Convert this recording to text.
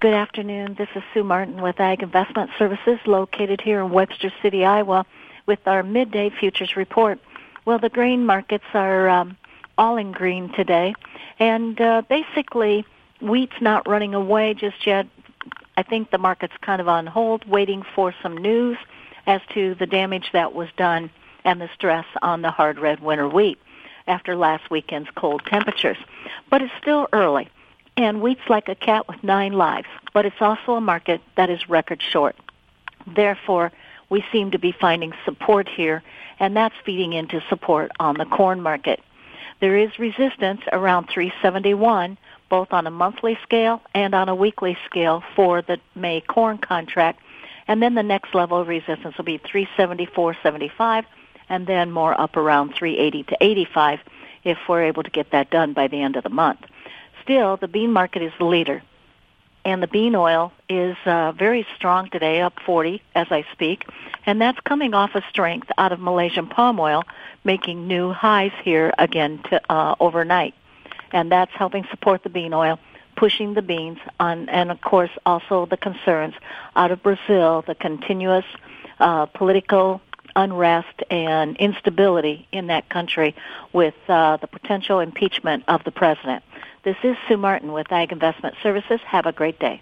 Good afternoon. This is Sue Martin with Ag Investment Services, located here in Webster City, Iowa, with our midday futures report. Well, the grain markets are all in green today, and basically wheat's not running away just yet. I think the market's kind of on hold, waiting for some news as to the damage that was done and the stress on the hard red winter wheat after last weekend's cold temperatures. But it's still early, and wheat's like a cat with 9 lives, but it's also a market that is record short. Therefore, we seem to be finding support here, and that's feeding into support on the corn market. There is resistance around 371, both on a monthly scale and on a weekly scale for the May corn contract, and then the next level of resistance will be 374.75, and then more up around 380 to 85 if we're able to get that done by the end of the month. Still, the bean market is the leader, and the bean oil is very strong today, up 40 as I speak, and that's coming off of strength out of Malaysian palm oil, making new highs here again overnight, and that's helping support the bean oil, pushing the beans on, and of course also the concerns out of Brazil, the continuous political unrest and instability in that country with the potential impeachment of the president. This is Sue Martin with Ag Investment Services. Have a great day.